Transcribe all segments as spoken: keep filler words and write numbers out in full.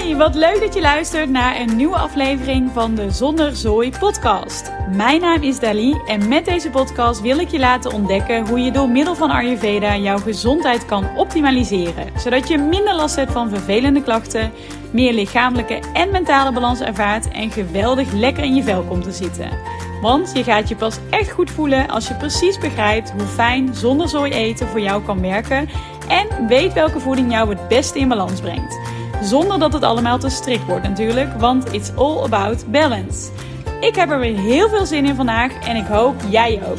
Hoi, wat leuk dat je luistert naar een nieuwe aflevering van de Zonder Zooi podcast. Mijn naam is Dali en met deze podcast wil ik je laten ontdekken hoe je door middel van Ayurveda jouw gezondheid kan optimaliseren. Zodat je minder last hebt van vervelende klachten, meer lichamelijke en mentale balans ervaart en geweldig lekker in je vel komt te zitten. Want je gaat je pas echt goed voelen als je precies begrijpt hoe fijn zonder zooi eten voor jou kan werken en weet welke voeding jou het beste in balans brengt. Zonder dat het allemaal te strikt wordt natuurlijk, want it's all about balance. Ik heb er weer heel veel zin in vandaag en ik hoop jij ook.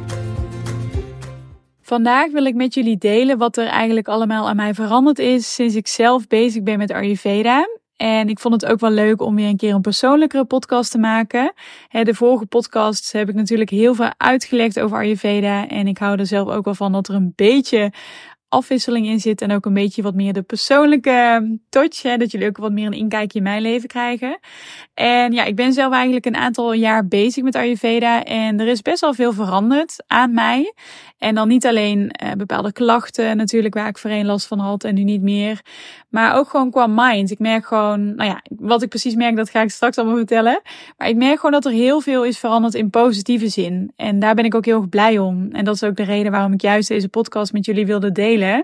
Vandaag wil ik met jullie delen wat er eigenlijk allemaal aan mij veranderd is sinds ik zelf bezig ben met Ayurveda. En ik vond het ook wel leuk om weer een keer een persoonlijkere podcast te maken. De vorige podcasts heb ik natuurlijk heel veel uitgelegd over Ayurveda. En ik hou er zelf ook wel van dat er een beetje afwisseling in zit. En ook een beetje wat meer de persoonlijke touch. Hè, dat jullie ook wat meer een inkijkje in mijn leven krijgen. En ja, ik ben zelf eigenlijk een aantal jaar bezig met Ayurveda. En er is best wel veel veranderd aan mij. En dan niet alleen uh, bepaalde klachten natuurlijk waar ik voorheen last van had en nu niet meer. Maar ook gewoon qua mind. Ik merk gewoon, nou ja, wat ik precies merk, dat ga ik straks allemaal vertellen. Maar ik merk gewoon dat er heel veel is veranderd in positieve zin. En daar ben ik ook heel erg blij om. En dat is ook de reden waarom ik juist deze podcast met jullie wilde delen.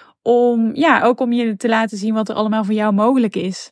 Om, ja, ook om je te laten zien wat er allemaal voor jou mogelijk is.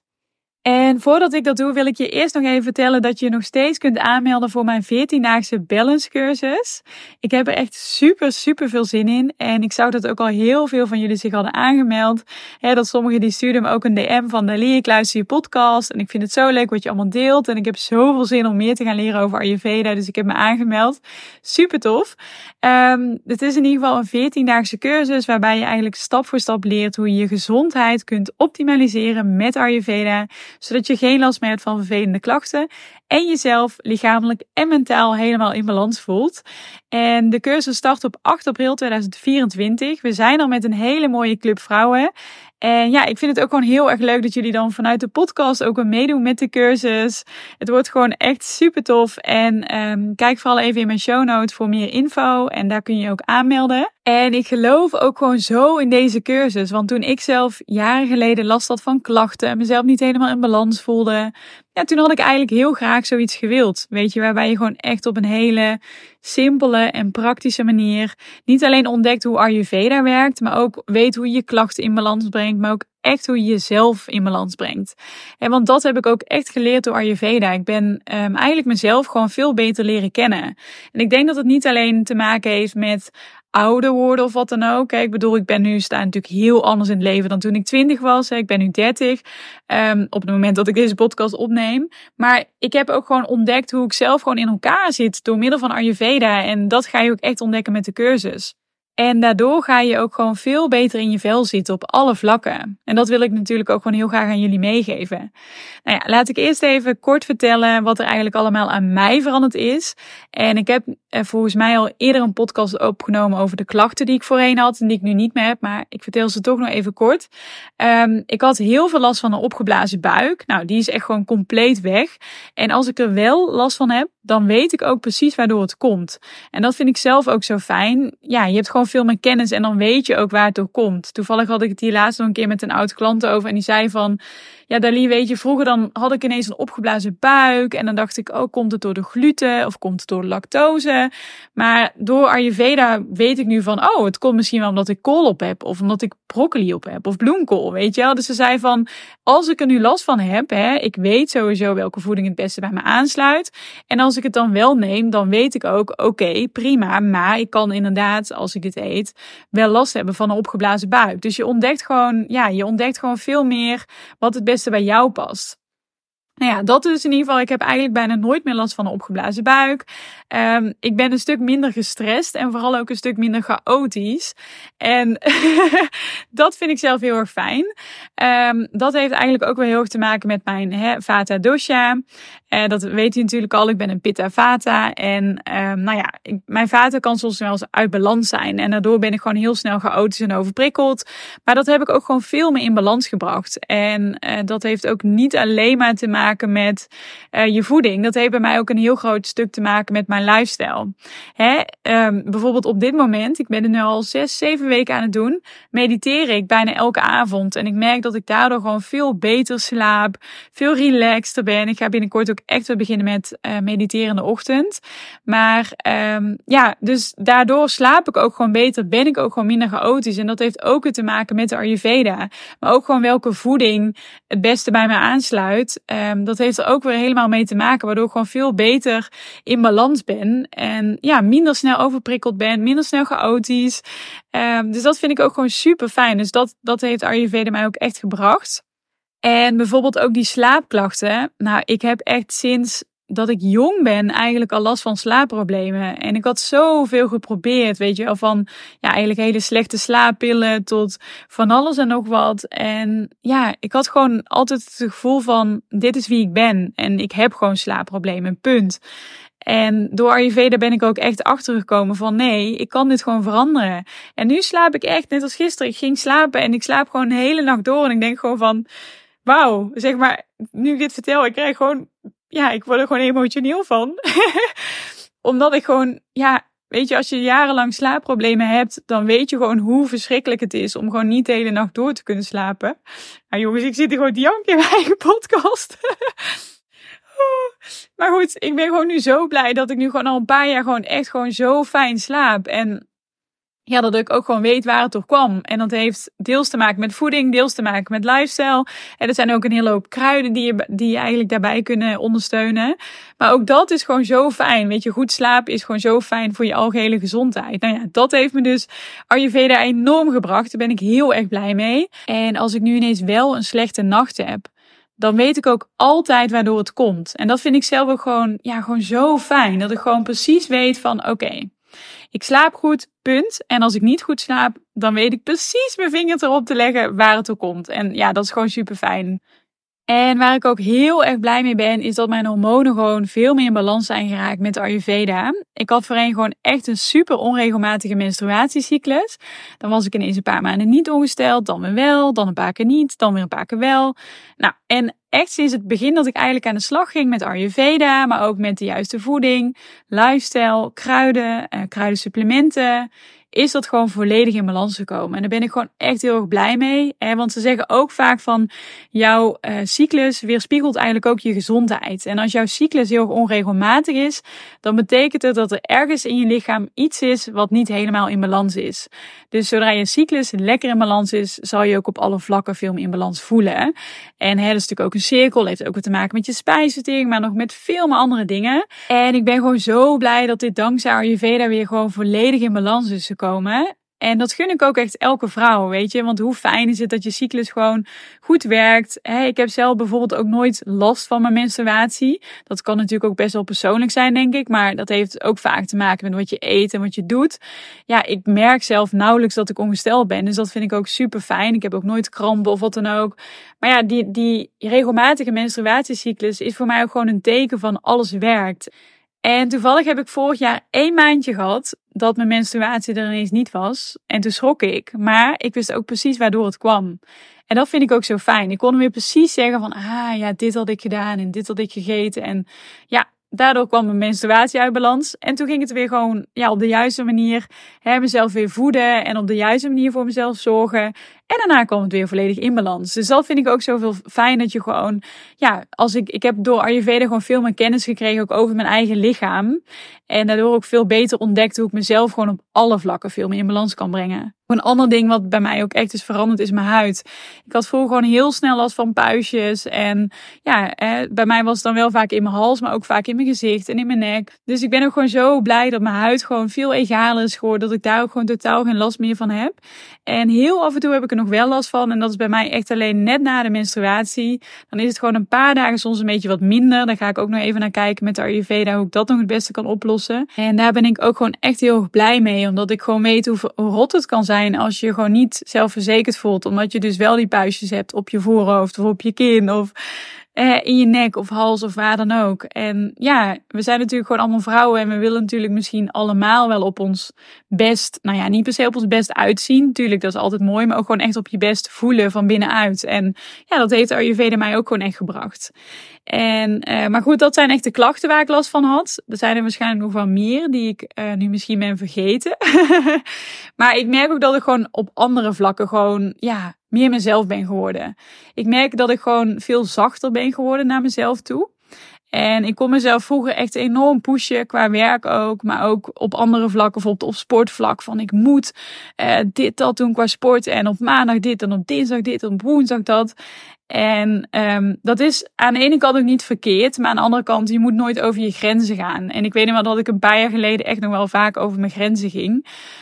En voordat ik dat doe, wil ik je eerst nog even vertellen dat je nog steeds kunt aanmelden voor mijn veertiendaagse balance cursus. Ik heb er echt super, super veel zin in. En ik zag dat ook al heel veel van jullie zich hadden aangemeld. He, dat sommigen die stuurden me ook een D M van Dali, ik luister je podcast. En ik vind het zo leuk wat je allemaal deelt. En ik heb zoveel zin om meer te gaan leren over Ayurveda. Dus ik heb me aangemeld. Super tof. Um, het is in ieder geval een veertiendaagse cursus waarbij je eigenlijk stap voor stap leert hoe je je gezondheid kunt optimaliseren met Ayurveda. Zodat je geen last meer hebt van vervelende klachten. En jezelf lichamelijk en mentaal helemaal in balans voelt. En de cursus start op acht april tweeduizend vierentwintig. We zijn al met een hele mooie club vrouwen. En ja, ik vind het ook gewoon heel erg leuk dat jullie dan vanuit de podcast ook weer meedoen met de cursus. Het wordt gewoon echt super tof. En um, kijk vooral even in mijn show notes voor meer info. En daar kun je ook aanmelden. En ik geloof ook gewoon zo in deze cursus. Want toen ik zelf jaren geleden last had van klachten en mezelf niet helemaal in balans voelde, ja, toen had ik eigenlijk heel graag zoiets gewild. Weet je, waarbij je gewoon echt op een hele simpele en praktische manier niet alleen ontdekt hoe Ayurveda werkt, maar ook weet hoe je je klachten in balans brengt, maar ook echt hoe je jezelf in balans brengt. En want dat heb ik ook echt geleerd door Ayurveda. Ik ben um, eigenlijk mezelf gewoon veel beter leren kennen. En ik denk dat het niet alleen te maken heeft met ouder worden of wat dan ook. Kijk, ik bedoel, ik ben nu sta natuurlijk heel anders in het leven dan toen ik twintig was. Ik ben nu dertig. Um, op het moment dat ik deze podcast opneem. Maar ik heb ook gewoon ontdekt hoe ik zelf gewoon in elkaar zit door middel van Ayurveda. En dat ga je ook echt ontdekken met de cursus. En daardoor ga je ook gewoon veel beter in je vel zitten op alle vlakken. En dat wil ik natuurlijk ook gewoon heel graag aan jullie meegeven. Nou ja, laat ik eerst even kort vertellen wat er eigenlijk allemaal aan mij veranderd is. En ik heb eh, volgens mij al eerder een podcast opgenomen over de klachten die ik voorheen had en die ik nu niet meer heb. Maar ik vertel ze toch nog even kort. Um, ik had heel veel last van een opgeblazen buik. Nou, die is echt gewoon compleet weg. En als ik er wel last van heb, dan weet ik ook precies waardoor het komt. En dat vind ik zelf ook zo fijn. Ja, je hebt gewoon veel meer kennis en dan weet je ook waar het door komt. Toevallig had ik het hier laatst nog een keer met een oud klant over en die zei van, ja Dali, weet je, vroeger dan had ik ineens een opgeblazen buik en dan dacht ik, oh, komt het door de gluten of komt het door de lactose? Maar door Ayurveda weet ik nu van, oh, het komt misschien wel omdat ik kool op heb of omdat ik broccoli op heb of bloemkool, weet je wel. Dus ze zei van, als ik er nu last van heb, hè, ik weet sowieso welke voeding het beste bij me aansluit. En als ik het dan wel neem, dan weet ik ook, oké, okay, prima, maar ik kan inderdaad, als ik dit eet, wel last hebben van een opgeblazen buik. Dus je ontdekt gewoon, ja, je ontdekt gewoon veel meer wat het beste bij jou past. Nou ja, dat dus in ieder geval. Ik heb eigenlijk bijna nooit meer last van een opgeblazen buik. Um, ik ben een stuk minder gestrest en vooral ook een stuk minder chaotisch. En dat vind ik zelf heel erg fijn. Um, dat heeft eigenlijk ook wel heel erg te maken met mijn he, Vata dosha. Uh, dat weet u natuurlijk al. Ik ben een Pitta Vata. En um, nou ja, ik, mijn Vata kan soms wel eens uit balans zijn. En daardoor ben ik gewoon heel snel chaotisch en overprikkeld. Maar dat heb ik ook gewoon veel meer in balans gebracht. En uh, dat heeft ook niet alleen maar te maken maken met uh, je voeding. Dat heeft bij mij ook een heel groot stuk te maken met mijn lifestyle. Hè? Um, bijvoorbeeld op dit moment, ik ben er nu al zes, zeven weken aan het doen, mediteer ik bijna elke avond. En ik merk dat ik daardoor gewoon veel beter slaap, veel relaxter ben. Ik ga binnenkort ook echt weer beginnen met uh, mediteren in de ochtend. Maar um, ja, dus daardoor slaap ik ook gewoon beter, ben ik ook gewoon minder chaotisch. En dat heeft ook weer te maken met de Ayurveda. Maar ook gewoon welke voeding het beste bij mij aansluit. Um, dat heeft er ook weer helemaal mee te maken, waardoor ik gewoon veel beter in balans ben. En ja, minder snel overprikkeld ben, minder snel chaotisch. Um, dus dat vind ik ook gewoon super fijn. Dus dat, dat heeft Ayurveda mij ook echt gebracht. En bijvoorbeeld ook die slaapklachten. Nou, ik heb echt sinds dat ik jong ben eigenlijk al last van slaapproblemen. En ik had zoveel geprobeerd, weet je wel, van ja, eigenlijk hele slechte slaappillen tot van alles en nog wat. En ja, ik had gewoon altijd het gevoel van, dit is wie ik ben. En ik heb gewoon slaapproblemen, punt. En door Ayurveda ben ik ook echt achtergekomen van nee, ik kan dit gewoon veranderen. En nu slaap ik echt, net als gisteren, ik ging slapen en ik slaap gewoon de hele nacht door. En ik denk gewoon van, wauw, zeg maar, nu ik dit vertel, ik krijg gewoon, ja, ik word er gewoon emotioneel van. Omdat ik gewoon, ja, weet je, als je jarenlang slaapproblemen hebt, dan weet je gewoon hoe verschrikkelijk het is om gewoon niet de hele nacht door te kunnen slapen. Nou jongens, ik zit hier gewoon te janken in mijn eigen podcast. Maar goed, ik ben gewoon nu zo blij dat ik nu gewoon al een paar jaar gewoon echt gewoon zo fijn slaap. En ja, dat ik ook gewoon weet waar het door kwam. En dat heeft deels te maken met voeding, deels te maken met lifestyle. En er zijn ook een hele hoop kruiden die je, die je eigenlijk daarbij kunnen ondersteunen. Maar ook dat is gewoon zo fijn. Weet je, goed slapen is gewoon zo fijn voor je algehele gezondheid. Nou ja, dat heeft me dus Ayurveda enorm gebracht. Daar ben ik heel erg blij mee. En als ik nu ineens wel een slechte nacht heb, dan weet ik ook altijd waardoor het komt. En dat vind ik zelf ook gewoon, ja, gewoon zo fijn. Dat ik gewoon precies weet van, oké, okay, ik slaap goed, punt. En als ik niet goed slaap, dan weet ik precies mijn vinger erop te leggen waar het door komt. En ja, dat is gewoon super fijn. En waar ik ook heel erg blij mee ben, is dat mijn hormonen gewoon veel meer in balans zijn geraakt met de Ayurveda. Ik had voorheen gewoon echt een super onregelmatige menstruatiecyclus. Dan was ik ineens een paar maanden niet ongesteld, dan weer wel, dan een paar keer niet, dan weer een paar keer wel. Nou, en echt sinds het begin dat ik eigenlijk aan de slag ging met Ayurveda, maar ook met de juiste voeding, lifestyle, kruiden, eh, kruidensupplementen, is dat gewoon volledig in balans gekomen. En daar ben ik gewoon echt heel erg blij mee. Hè? Want ze zeggen ook vaak van, jouw uh, cyclus weerspiegelt eigenlijk ook je gezondheid. En als jouw cyclus heel erg onregelmatig is, dan betekent het dat er ergens in je lichaam iets is wat niet helemaal in balans is. Dus zodra je cyclus lekker in balans is, zal je ook op alle vlakken veel meer in balans voelen. En hè, dat is natuurlijk ook een cirkel, heeft ook wat te maken met je spijsvertering, maar nog met veel meer andere dingen. En ik ben gewoon zo blij dat dit dankzij Ayurveda weer gewoon volledig in balans is gekomen. Komen. En dat gun ik ook echt elke vrouw, weet je. Want hoe fijn is het dat je cyclus gewoon goed werkt. Hey, ik heb zelf bijvoorbeeld ook nooit last van mijn menstruatie. Dat kan natuurlijk ook best wel persoonlijk zijn, denk ik. Maar dat heeft ook vaak te maken met wat je eet en wat je doet. Ja, ik merk zelf nauwelijks dat ik ongesteld ben. Dus dat vind ik ook super fijn. Ik heb ook nooit krampen of wat dan ook. Maar ja, die, die regelmatige menstruatiecyclus is voor mij ook gewoon een teken van alles werkt. En toevallig heb ik vorig jaar één maandje gehad dat mijn menstruatie er ineens niet was. En toen schrok ik. Maar ik wist ook precies waardoor het kwam. En dat vind ik ook zo fijn. Ik kon hem weer precies zeggen van, ah ja, dit had ik gedaan en dit had ik gegeten. En ja, daardoor kwam mijn menstruatie uit balans. En toen ging het weer gewoon ja, op de juiste manier hè, mezelf weer voeden. En op de juiste manier voor mezelf zorgen. En daarna kwam het weer volledig in balans. Dus dat vind ik ook zoveel fijn dat je gewoon, ja, als ik, ik heb door Ayurveda gewoon veel meer kennis gekregen ook over mijn eigen lichaam. En daardoor ook veel beter ontdekt hoe ik mezelf gewoon op alle vlakken veel meer in balans kan brengen. Een ander ding wat bij mij ook echt is veranderd is mijn huid. Ik had vroeger gewoon heel snel last van puistjes. En ja, eh, bij mij was het dan wel vaak in mijn hals, maar ook vaak in mijn gezicht en in mijn nek. Dus ik ben ook gewoon zo blij dat mijn huid gewoon veel egaler is geworden. Dat ik daar ook gewoon totaal geen last meer van heb. En heel af en toe heb ik er nog wel last van. En dat is bij mij echt alleen net na de menstruatie. Dan is het gewoon een paar dagen soms een beetje wat minder. Daar ga ik ook nog even naar kijken met de Ayurveda. Hoe ik dat nog het beste kan oplossen. En daar ben ik ook gewoon echt heel erg blij mee. Omdat ik gewoon weet hoe rot het kan zijn als je je gewoon niet zelfverzekerd voelt. Omdat je dus wel die puistjes hebt op je voorhoofd of op je kin of eh, in je nek of hals of waar dan ook. En ja, we zijn natuurlijk gewoon allemaal vrouwen en we willen natuurlijk misschien allemaal wel op ons best, nou ja, niet per se op ons best uitzien. Tuurlijk, dat is altijd mooi, maar ook gewoon echt op je best voelen van binnenuit. En ja, dat heeft Ayurveda mij ook gewoon echt gebracht. En, uh, maar goed, dat zijn echt de klachten waar ik last van had. Er zijn er waarschijnlijk nog wel meer die ik uh, nu misschien ben vergeten. Maar ik merk ook dat ik gewoon op andere vlakken gewoon, ja, meer mezelf ben geworden. Ik merk dat ik gewoon veel zachter ben geworden naar mezelf toe. En ik kon mezelf vroeger echt enorm pushen, qua werk ook, maar ook op andere vlakken, bijvoorbeeld op sportvlak. Van ik moet uh, dit, dat doen qua sport en op maandag dit en op dinsdag dit en op woensdag dat. En um, dat is aan de ene kant ook niet verkeerd, maar aan de andere kant, je moet nooit over je grenzen gaan. En ik weet nog wel dat ik een paar jaar geleden echt nog wel vaak over mijn grenzen ging.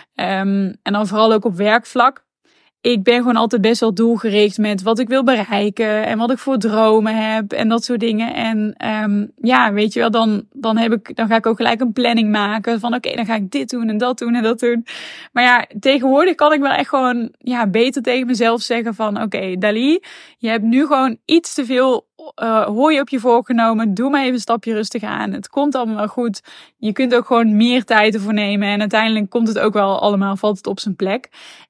Um, en dan vooral ook op werkvlak. Ik ben gewoon altijd best wel doelgericht met wat ik wil bereiken en wat ik voor dromen heb en dat soort dingen. En um, ja, weet je wel, dan, dan, heb ik, dan ga ik ook gelijk een planning maken van oké, okay, dan ga ik dit doen en dat doen en dat doen. Maar ja, tegenwoordig kan ik wel echt gewoon ja, beter tegen mezelf zeggen van oké, okay, Dali, je hebt nu gewoon iets te veel uh, hooi op je voorgenomen. Doe maar even een stapje rustig aan. Het komt allemaal wel goed. Je kunt ook gewoon meer tijd ervoor nemen en uiteindelijk komt het ook wel allemaal, valt het op zijn plek.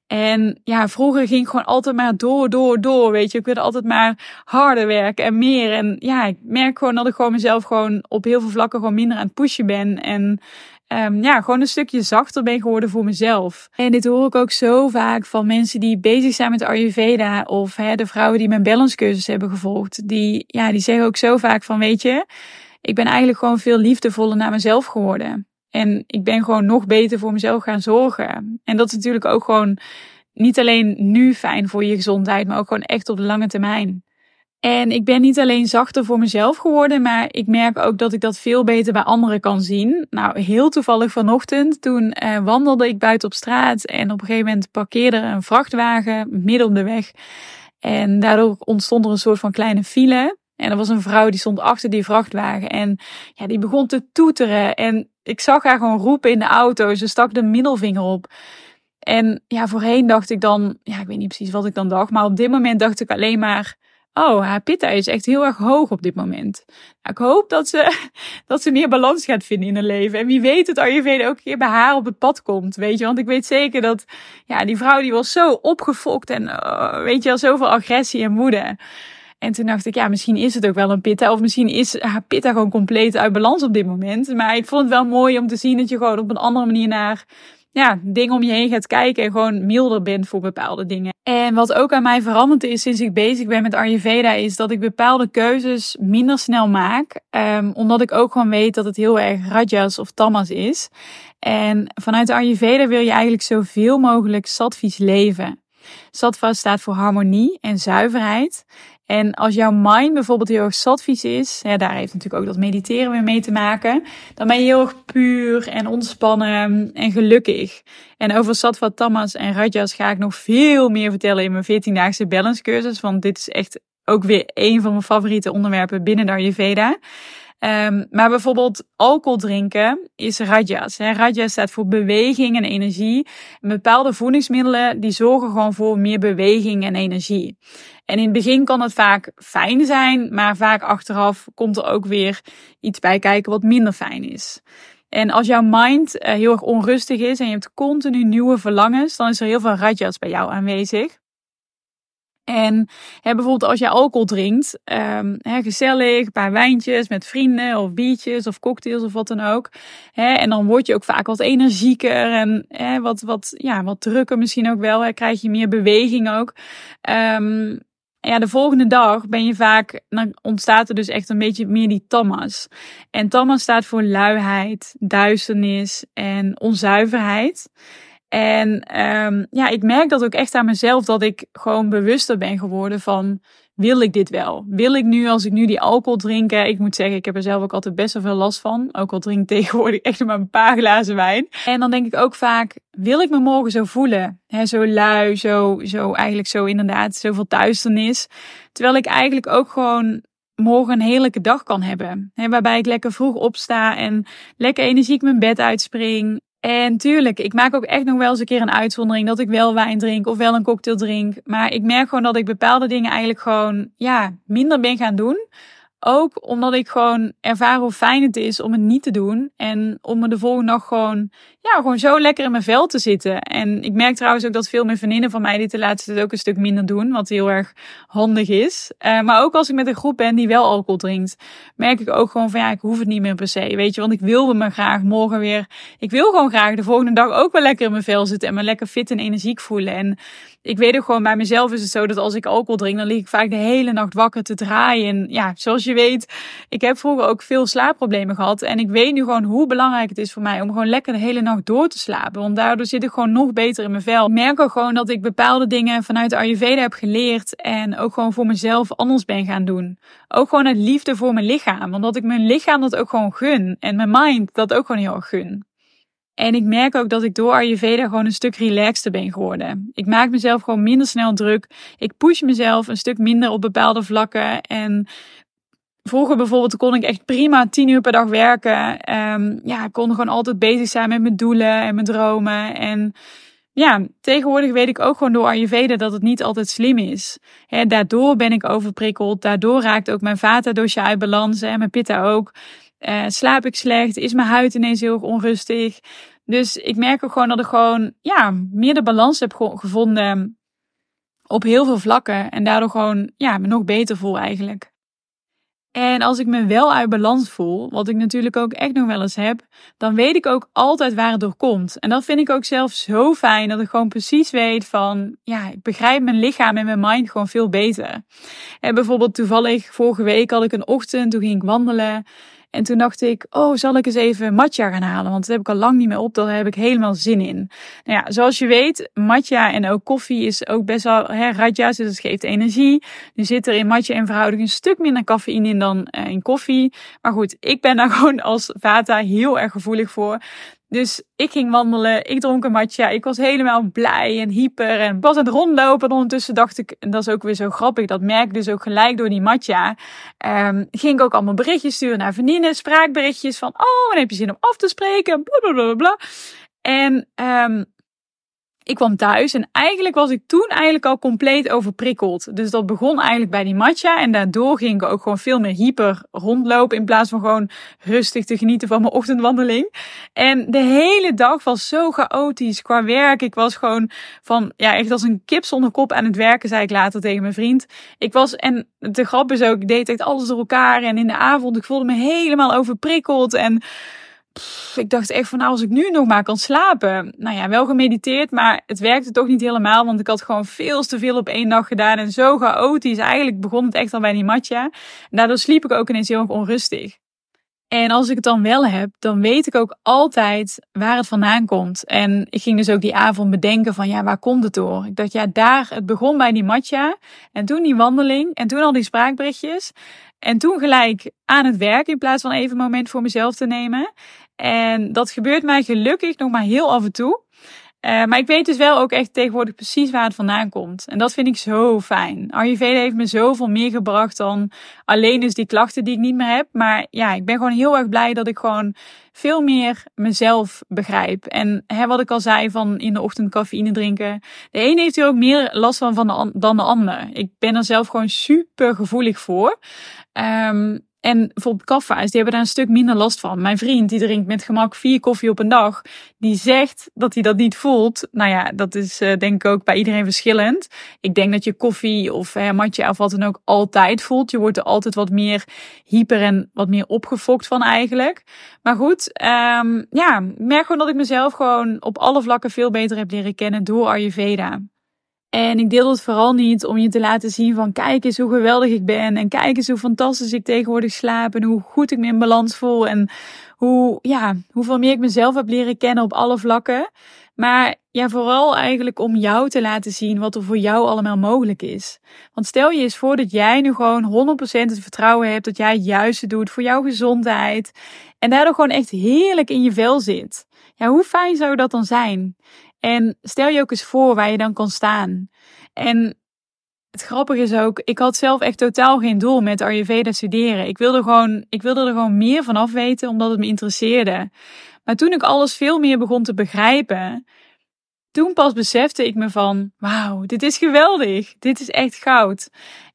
En ja, vroeger ging ik gewoon altijd maar door, door, door, weet je. Ik wilde altijd maar harder werken en meer. En ja, ik merk gewoon dat ik gewoon mezelf gewoon op heel veel vlakken gewoon minder aan het pushen ben. En um, ja, gewoon een stukje zachter ben geworden voor mezelf. En dit hoor ik ook zo vaak van mensen die bezig zijn met Ayurveda. Of hè, de vrouwen die mijn balance cursus hebben gevolgd. Die, ja, die zeggen ook zo vaak van, weet je, ik ben eigenlijk gewoon veel liefdevoller naar mezelf geworden. En ik ben gewoon nog beter voor mezelf gaan zorgen. En dat is natuurlijk ook gewoon niet alleen nu fijn voor je gezondheid, maar ook gewoon echt op de lange termijn. En ik ben niet alleen zachter voor mezelf geworden, maar ik merk ook dat ik dat veel beter bij anderen kan zien. Nou, heel toevallig vanochtend, toen uh, wandelde ik buiten op straat en op een gegeven moment parkeerde er een vrachtwagen midden op de weg. En daardoor ontstond er een soort van kleine file. En er was een vrouw die stond achter die vrachtwagen en ja, die begon te toeteren. En ik zag haar gewoon roepen in de auto. Ze stak de middelvinger op. En ja, voorheen dacht ik dan, ja, ik weet niet precies wat ik dan dacht. Maar op dit moment dacht ik alleen maar, oh, haar pitta is echt heel erg hoog op dit moment. Nou, ik hoop dat ze, dat ze meer balans gaat vinden in haar leven. En wie weet het Ayurveda ook een keer bij haar op het pad komt, weet je. Want ik weet zeker dat, ja, die vrouw die was zo opgefokt en, uh, weet je wel, zoveel agressie en woede. En toen dacht ik, ja, misschien is het ook wel een pitta. Of misschien is haar pitta gewoon compleet uit balans op dit moment. Maar ik vond het wel mooi om te zien dat je gewoon op een andere manier naar ja, dingen om je heen gaat kijken. En gewoon milder bent voor bepaalde dingen. En wat ook aan mij veranderd is sinds ik bezig ben met Ayurveda, is dat ik bepaalde keuzes minder snel maak. Um, omdat ik ook gewoon weet dat het heel erg rajas of tamas is. En vanuit de Ayurveda wil je eigenlijk zoveel mogelijk sattvisch leven. Sattva staat voor harmonie en zuiverheid. En als jouw mind bijvoorbeeld heel erg sattvisch is, ja, daar heeft natuurlijk ook dat mediteren weer mee te maken, dan ben je heel erg puur en ontspannen en gelukkig. En over sattva, tamas en rajas ga ik nog veel meer vertellen in mijn veertiendaagse balance cursus, want dit is echt ook weer een van mijn favoriete onderwerpen binnen de Ayurveda. Um, maar bijvoorbeeld alcohol drinken is rajas. Hè. Rajas staat voor beweging en energie. En bepaalde voedingsmiddelen die zorgen gewoon voor meer beweging en energie. En in het begin kan het vaak fijn zijn, maar vaak achteraf komt er ook weer iets bij kijken wat minder fijn is. En als jouw mind uh, heel erg onrustig is en je hebt continu nieuwe verlangens, dan is er heel veel rajas bij jou aanwezig. En hè, bijvoorbeeld als je alcohol drinkt, um, hè, gezellig, een paar wijntjes met vrienden of biertjes of cocktails of wat dan ook. Hè, en dan word je ook vaak wat energieker en hè, wat, wat, ja, wat drukker misschien ook wel. Hè, krijg je meer beweging ook. Um, ja, de volgende dag ben je vaak, dan ontstaat er dus echt een beetje meer die tamas. En tamas staat voor luiheid, duisternis en onzuiverheid. En um, ja, ik merk dat ook echt aan mezelf, dat ik gewoon bewuster ben geworden van, wil ik dit wel? Wil ik nu, als ik nu die alcohol drink, ik moet zeggen, ik heb er zelf ook altijd best wel veel last van. Ook al drink ik tegenwoordig echt maar een paar glazen wijn. En dan denk ik ook vaak, wil ik me morgen zo voelen? He, zo lui, zo, zo eigenlijk zo inderdaad, zoveel duisternis. Terwijl ik eigenlijk ook gewoon morgen een heerlijke dag kan hebben. He, waarbij ik lekker vroeg opsta en lekker energiek mijn bed uitspring. En tuurlijk, ik maak ook echt nog wel eens een keer een uitzondering dat ik wel wijn drink of wel een cocktail drink. Maar ik merk gewoon dat ik bepaalde dingen eigenlijk gewoon ja, minder ben gaan doen. Ook omdat ik gewoon ervaar hoe fijn het is om het niet te doen. En om me de volgende dag gewoon, ja, gewoon zo lekker in mijn vel te zitten. En ik merk trouwens ook dat veel meer vriendinnen van mij dit de laatste tijd ook een stuk minder doen. Wat heel erg handig is. Uh, maar ook als ik met een groep ben die wel alcohol drinkt, merk ik ook gewoon van ja, ik hoef het niet meer per se. Weet je, want ik wil me graag morgen weer. Ik wil gewoon graag de volgende dag ook wel lekker in mijn vel zitten. En me lekker fit en energiek voelen. En ik weet ook gewoon, bij mezelf is het zo dat als ik alcohol drink, dan lig ik vaak de hele nacht wakker te draaien. En ja, zoals je weet, ik heb vroeger ook veel slaapproblemen gehad. En ik weet nu gewoon hoe belangrijk het is voor mij om gewoon lekker de hele nacht door te slapen. Want daardoor zit ik gewoon nog beter in mijn vel. Ik merk ook gewoon dat ik bepaalde dingen vanuit de Ayurveda heb geleerd. En ook gewoon voor mezelf anders ben gaan doen. Ook gewoon uit liefde voor mijn lichaam. Omdat ik mijn lichaam dat ook gewoon gun. En mijn mind dat ook gewoon heel erg gun. En ik merk ook dat ik door Ayurveda gewoon een stuk relaxter ben geworden. Ik maak mezelf gewoon minder snel druk. Ik push mezelf een stuk minder op bepaalde vlakken. En vroeger bijvoorbeeld kon ik echt prima tien uur per dag werken. Um, ja, ik kon gewoon altijd bezig zijn met mijn doelen en mijn dromen. En ja, tegenwoordig weet ik ook gewoon door Ayurveda dat het niet altijd slim is. He, daardoor ben ik overprikkeld. Daardoor raakt ook mijn vata dosha uit balans en mijn pitta ook. Uh, slaap ik slecht? Is mijn huid ineens heel erg onrustig? Dus ik merk ook gewoon dat ik gewoon ja, meer de balans heb ge- gevonden op heel veel vlakken. En daardoor gewoon ja, me nog beter voel eigenlijk. En als ik me wel uit balans voel, wat ik natuurlijk ook echt nog wel eens heb, dan weet ik ook altijd waar het door komt. En dat vind ik ook zelf zo fijn, dat ik gewoon precies weet van, ja, ik begrijp mijn lichaam en mijn mind gewoon veel beter. En bijvoorbeeld toevallig vorige week had ik een ochtend, toen ging ik wandelen. En toen dacht ik, oh, zal ik eens even matcha gaan halen? Want dat heb ik al lang niet meer op, daar heb ik helemaal zin in. Nou ja, zoals je weet, matcha en ook koffie is ook best wel, hè, rajas, dus het geeft energie. Nu zit er in matcha en verhouding een stuk minder cafeïne in dan uh, in koffie. Maar goed, ik ben daar gewoon als vata heel erg gevoelig voor. Dus ik ging wandelen, ik dronk een matcha, ik was helemaal blij en hyper en was aan het rondlopen. En ondertussen dacht ik, en dat is ook weer zo grappig, dat merk ik dus ook gelijk door die matcha. Um, ging ik ook allemaal berichtjes sturen naar vriendinnen, spraakberichtjes van, oh, wanneer heb je zin om af te spreken, blablabla. En um, ik kwam thuis en eigenlijk was ik toen eigenlijk al compleet overprikkeld. Dus dat begon eigenlijk bij die matcha. En daardoor ging ik ook gewoon veel meer hyper rondlopen. In plaats van gewoon rustig te genieten van mijn ochtendwandeling. En de hele dag was zo chaotisch qua werk. Ik was gewoon van, ja, echt als een kip zonder kop aan het werken, zei ik later tegen mijn vriend. Ik was, en de grap is ook, ik deed echt alles door elkaar. En in de avond, ik voelde me helemaal overprikkeld. En Pff, ik dacht echt van, nou, als ik nu nog maar kan slapen. Nou ja, wel gemediteerd, maar het werkte toch niet helemaal. Want ik had gewoon veel te veel op één dag gedaan. En zo chaotisch. Eigenlijk begon het echt al bij die matcha. En daardoor sliep ik ook ineens heel erg onrustig. En als ik het dan wel heb, dan weet ik ook altijd waar het vandaan komt. En ik ging dus ook die avond bedenken van, ja, waar komt het door? Ik dacht, ja, daar, het begon bij die matcha. En toen die wandeling. En toen al die spraakberichtjes. En toen gelijk aan het werk in plaats van even een moment voor mezelf te nemen. En dat gebeurt mij gelukkig nog maar heel af en toe. Uh, maar ik weet dus wel ook echt tegenwoordig precies waar het vandaan komt. En dat vind ik zo fijn. Ayurveda heeft me zoveel meer gebracht dan alleen dus die klachten die ik niet meer heb. Maar ja, ik ben gewoon heel erg blij dat ik gewoon veel meer mezelf begrijp. En hè, wat ik al zei van in de ochtend cafeïne drinken. De een heeft er ook meer last van, van de, dan de ander. Ik ben er zelf gewoon super gevoelig voor. Um, En bijvoorbeeld kaffa's, die hebben daar een stuk minder last van. Mijn vriend, die drinkt met gemak vier koffie op een dag. Die zegt dat hij dat niet voelt. Nou ja, dat is uh, denk ik ook bij iedereen verschillend. Ik denk dat je koffie of uh, matcha of wat dan ook altijd voelt. Je wordt er altijd wat meer hyper en wat meer opgefokt van eigenlijk. Maar goed, um, ja, ik merk gewoon dat ik mezelf gewoon op alle vlakken veel beter heb leren kennen door Ayurveda. En ik deel het vooral niet om je te laten zien van kijk eens hoe geweldig ik ben. En kijk eens hoe fantastisch ik tegenwoordig slaap. En hoe goed ik me in balans voel. En hoe, ja, hoeveel meer ik mezelf heb leren kennen op alle vlakken. Maar ja, vooral eigenlijk om jou te laten zien wat er voor jou allemaal mogelijk is. Want stel je eens voor dat jij nu gewoon honderd procent het vertrouwen hebt dat jij het juiste doet voor jouw gezondheid. En daardoor gewoon echt heerlijk in je vel zit. Ja, hoe fijn zou dat dan zijn? En stel je ook eens voor waar je dan kan staan. En het grappige is ook, ik had zelf echt totaal geen doel met Ayurveda studeren. Ik wilde gewoon, ik wilde er gewoon meer van af weten, omdat het me interesseerde. Maar toen ik alles veel meer begon te begrijpen, toen pas besefte ik me van, wauw, dit is geweldig. Dit is echt goud.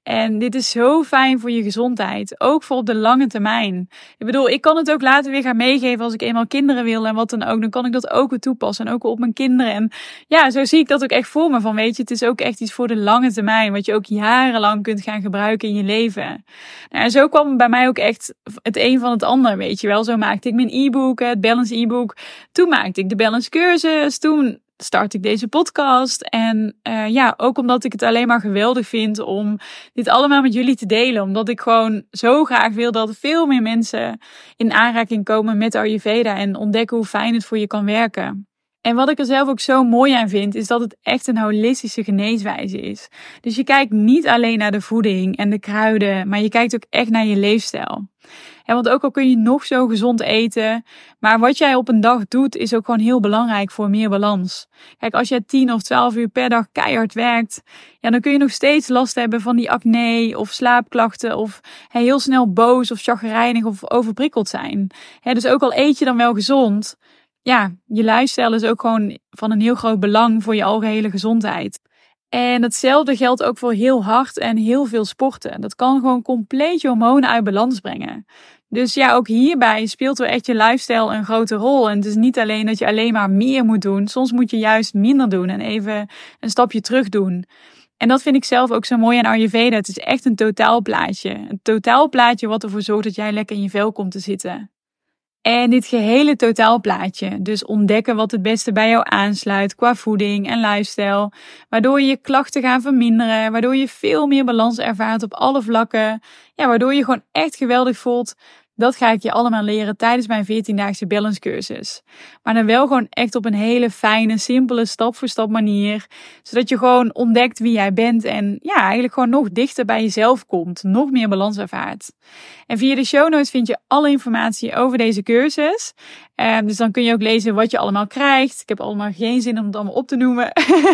En dit is zo fijn voor je gezondheid. Ook voor op de lange termijn. Ik bedoel, ik kan het ook later weer gaan meegeven als ik eenmaal kinderen wil en wat dan ook. Dan kan ik dat ook weer toepassen. En ook op mijn kinderen. En ja, zo zie ik dat ook echt voor me. Van weet je, het is ook echt iets voor de lange termijn. Wat je ook jarenlang kunt gaan gebruiken in je leven. Nou, en zo kwam bij mij ook echt het een van het ander, weet je wel. Zo maakte ik mijn e-book, het Balance e-book. Toen maakte ik de Balance cursus. Toen start ik deze podcast. En uh, ja, ook omdat ik het alleen maar geweldig vind om dit allemaal met jullie te delen. Omdat ik gewoon zo graag wil dat veel meer mensen in aanraking komen met Ayurveda en ontdekken hoe fijn het voor je kan werken. En wat ik er zelf ook zo mooi aan vind, is dat het echt een holistische geneeswijze is. Dus je kijkt niet alleen naar de voeding en de kruiden, maar je kijkt ook echt naar je leefstijl. En want ook al kun je nog zo gezond eten, maar wat jij op een dag doet is ook gewoon heel belangrijk voor meer balans. Kijk, als je tien of twaalf uur per dag keihard werkt, ja, dan kun je nog steeds last hebben van die acne of slaapklachten of he, heel snel boos of chagrijnig of overprikkeld zijn. He, dus ook al eet je dan wel gezond, ja, je lifestyle is ook gewoon van een heel groot belang voor je algehele gezondheid. En hetzelfde geldt ook voor heel hard en heel veel sporten. Dat kan gewoon compleet je hormonen uit balans brengen. Dus ja, ook hierbij speelt wel echt je lifestyle een grote rol. En het is niet alleen dat je alleen maar meer moet doen. Soms moet je juist minder doen en even een stapje terug doen. En dat vind ik zelf ook zo mooi aan Ayurveda. Het is echt een totaalplaatje. Een totaalplaatje wat ervoor zorgt dat jij lekker in je vel komt te zitten. En dit gehele totaalplaatje, dus ontdekken wat het beste bij jou aansluit qua voeding en lifestyle, waardoor je klachten gaan verminderen, waardoor je veel meer balans ervaart op alle vlakken, ja, waardoor je gewoon echt geweldig voelt. Dat ga ik je allemaal leren tijdens mijn veertiendaagse balance cursus. Maar dan wel gewoon echt op een hele fijne, simpele, stap voor stap manier. Zodat je gewoon ontdekt wie jij bent en ja, eigenlijk gewoon nog dichter bij jezelf komt. Nog meer balans ervaart. En via de show notes vind je alle informatie over deze cursus. Uh, dus dan kun je ook lezen wat je allemaal krijgt. Ik heb allemaal geen zin om het allemaal op te noemen.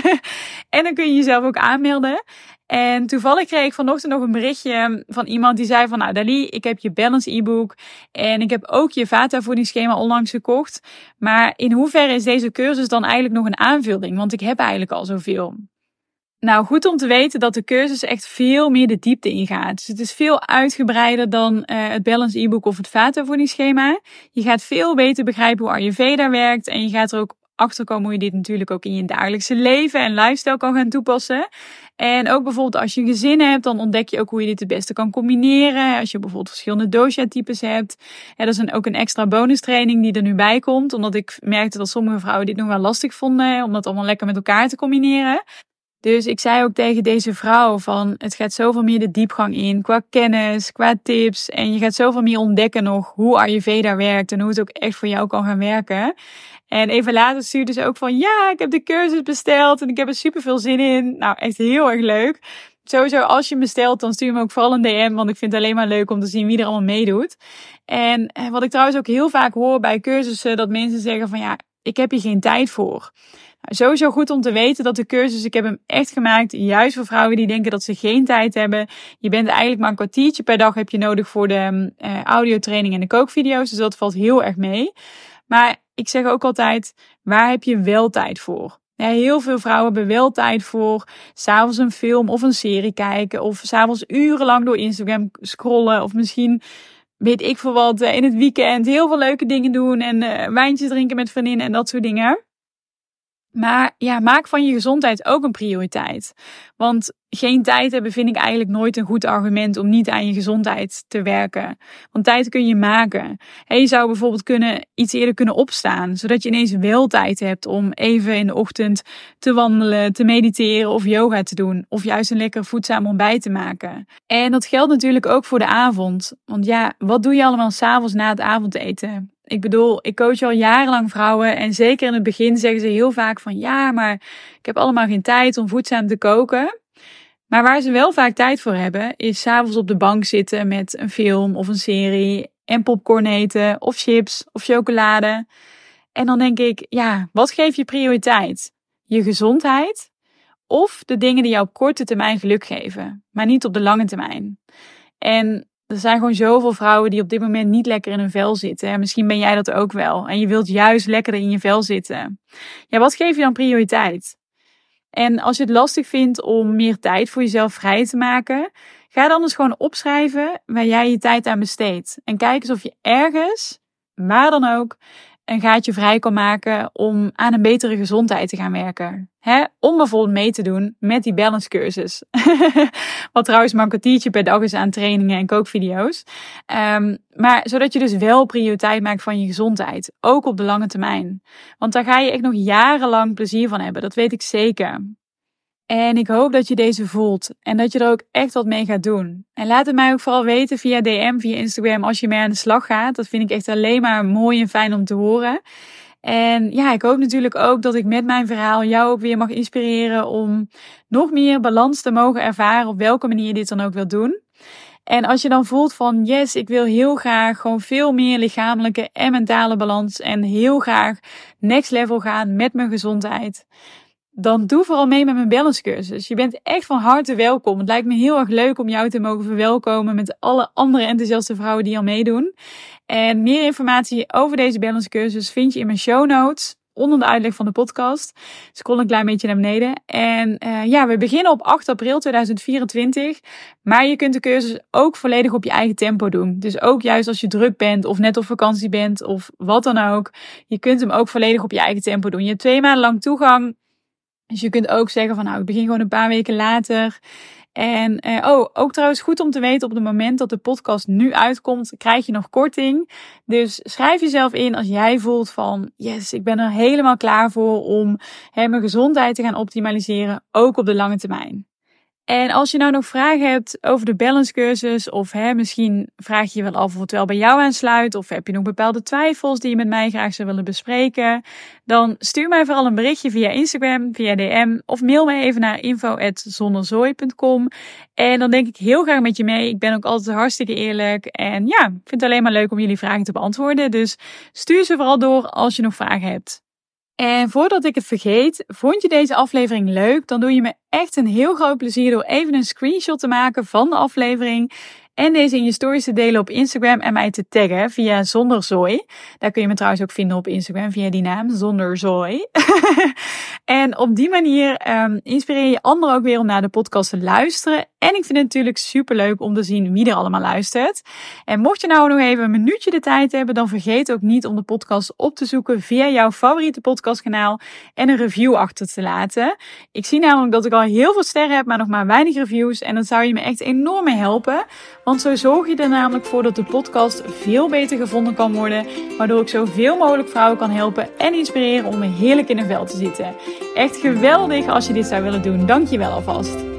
En dan kun je jezelf ook aanmelden. En toevallig kreeg ik vanochtend nog een berichtje van iemand die zei van, nou Dali, ik heb je Balance e-book en ik heb ook je Vata voedingsschema onlangs gekocht. Maar in hoeverre is deze cursus dan eigenlijk nog een aanvulling? Want ik heb eigenlijk al zoveel. Nou, goed om te weten dat de cursus echt veel meer de diepte ingaat. Dus het is veel uitgebreider dan uh, het Balance e-book of het Vata voedingsschema. Je gaat veel beter begrijpen hoe Ayurveda werkt en je gaat er ook achterkomen hoe je dit natuurlijk ook in je dagelijkse leven en lifestyle kan gaan toepassen. En ook bijvoorbeeld als je een gezin hebt, dan ontdek je ook hoe je dit het beste kan combineren. Als je bijvoorbeeld verschillende dosha-types hebt. Ja, dat is een, ook een extra bonus training die er nu bij komt. Omdat ik merkte dat sommige vrouwen dit nog wel lastig vonden om dat allemaal lekker met elkaar te combineren. Dus ik zei ook tegen deze vrouw van, het gaat zoveel meer de diepgang in qua kennis, qua tips. En je gaat zoveel meer ontdekken nog hoe Ayurveda werkt en hoe het ook echt voor jou kan gaan werken. En even later stuurde ze ook van, ja, ik heb de cursus besteld en ik heb er super veel zin in. Nou, echt heel erg leuk. Sowieso, als je hem bestelt, dan stuur me ook vooral een D M, want ik vind het alleen maar leuk om te zien wie er allemaal meedoet. En wat ik trouwens ook heel vaak hoor bij cursussen, dat mensen zeggen van, ja, ik heb hier geen tijd voor. Nou, sowieso goed om te weten dat de cursus, ik heb hem echt gemaakt, juist voor vrouwen die denken dat ze geen tijd hebben. Je bent eigenlijk maar een kwartiertje per dag heb je nodig voor de uh, audiotraining en de kookvideo's, dus dat valt heel erg mee. Maar ik zeg ook altijd, waar heb je wel tijd voor? Ja, heel veel vrouwen hebben wel tijd voor 's avonds een film of een serie kijken. Of 's avonds urenlang door Instagram scrollen. Of misschien, weet ik veel wat, in het weekend heel veel leuke dingen doen. En uh, wijntjes drinken met vriendinnen en dat soort dingen. Maar ja, maak van je gezondheid ook een prioriteit. Want geen tijd hebben vind ik eigenlijk nooit een goed argument om niet aan je gezondheid te werken. Want tijd kun je maken. En je zou bijvoorbeeld kunnen, iets eerder kunnen opstaan. Zodat je ineens wel tijd hebt om even in de ochtend te wandelen, te mediteren of yoga te doen. Of juist een lekker voedzaam ontbijt te maken. En dat geldt natuurlijk ook voor de avond. Want ja, wat doe je allemaal 's avonds na het avondeten? Ik bedoel, ik coach al jarenlang vrouwen en zeker in het begin zeggen ze heel vaak van ja, maar ik heb allemaal geen tijd om voedzaam te koken. Maar waar ze wel vaak tijd voor hebben, is 's avonds op de bank zitten met een film of een serie en popcorn eten of chips of chocolade. En dan denk ik, ja, wat geef je prioriteit? Je gezondheid of de dingen die jou op korte termijn geluk geven, maar niet op de lange termijn? En er zijn gewoon zoveel vrouwen die op dit moment niet lekker in hun vel zitten. En misschien ben jij dat ook wel. En je wilt juist lekkerder in je vel zitten. Ja, wat geef je dan prioriteit? En als je het lastig vindt om meer tijd voor jezelf vrij te maken, Ga dan eens gewoon opschrijven waar jij je tijd aan besteedt. En kijk eens of je ergens, waar dan ook, een gaatje vrij kan maken om aan een betere gezondheid te gaan werken. Hè? Om bijvoorbeeld mee te doen met die balance cursus. Wat trouwens maar een kwartiertje per dag is aan trainingen en kookvideo's. Um, maar zodat je dus wel prioriteit maakt van je gezondheid. Ook op de lange termijn. Want daar ga je echt nog jarenlang plezier van hebben. Dat weet ik zeker. En ik hoop dat je deze voelt en dat je er ook echt wat mee gaat doen. En laat het mij ook vooral weten via D M, via Instagram als je mee aan de slag gaat. Dat vind ik echt alleen maar mooi en fijn om te horen. En ja, ik hoop natuurlijk ook dat ik met mijn verhaal jou ook weer mag inspireren om nog meer balans te mogen ervaren op welke manier je dit dan ook wilt doen. En als je dan voelt van yes, ik wil heel graag gewoon veel meer lichamelijke en mentale balans en heel graag next level gaan met mijn gezondheid, dan doe vooral mee met mijn balance cursus. Je bent echt van harte welkom. Het lijkt me heel erg leuk om jou te mogen verwelkomen met alle andere enthousiaste vrouwen die al meedoen. En meer informatie over deze balance cursus vind je in mijn show notes, onder de uitleg van de podcast. Scroll een klein beetje naar beneden. En uh, ja, we beginnen op acht april tweeduizend vierentwintig. Maar je kunt de cursus ook volledig op je eigen tempo doen. Dus ook juist als je druk bent of net op vakantie bent of wat dan ook. Je kunt hem ook volledig op je eigen tempo doen. Je hebt twee maanden lang toegang. Dus je kunt ook zeggen van nou, ik begin gewoon een paar weken later. En eh, oh, ook trouwens goed om te weten, op het moment dat de podcast nu uitkomt, krijg je nog korting. Dus schrijf jezelf in als jij voelt van yes, ik ben er helemaal klaar voor om hè, mijn gezondheid te gaan optimaliseren, ook op de lange termijn. En als je nou nog vragen hebt over de balance cursus, of hè, misschien vraag je je wel af of het wel bij jou aansluit, of heb je nog bepaalde twijfels die je met mij graag zou willen bespreken, dan stuur mij vooral een berichtje via Instagram, via D M, of mail mij even naar info at zonderzooi punt com. En dan denk ik heel graag met je mee. Ik ben ook altijd hartstikke eerlijk. En ja, ik vind het alleen maar leuk om jullie vragen te beantwoorden. Dus stuur ze vooral door als je nog vragen hebt. En voordat ik het vergeet, vond je deze aflevering leuk? Dan doe je me echt een heel groot plezier door even een screenshot te maken van de aflevering en deze in je stories te delen op Instagram en mij te taggen via Zonderzooi. Daar kun je me trouwens ook vinden op Instagram via die naam, Zonderzooi. En op die manier um, inspireer je anderen ook weer om naar de podcast te luisteren. En ik vind het natuurlijk superleuk om te zien wie er allemaal luistert. En mocht je nou nog even een minuutje de tijd hebben, dan vergeet ook niet om de podcast op te zoeken via jouw favoriete podcastkanaal en een review achter te laten. Ik zie namelijk dat ik al heel veel sterren heb, maar nog maar weinig reviews. En dat zou je me echt enorm mee helpen. Want zo zorg je er namelijk voor dat de podcast veel beter gevonden kan worden. Waardoor ik zoveel mogelijk vrouwen kan helpen en inspireren om heerlijk in een vel te zitten. Echt geweldig als je dit zou willen doen. Dank je wel alvast.